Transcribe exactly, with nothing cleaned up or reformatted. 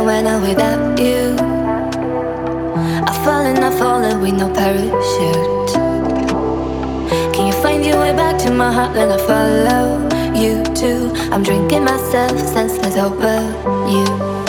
I went out without you. I fall and I fall with no parachute. Can you find your way back to my heart? Then I follow you too. I'm drinking myself senseless over you.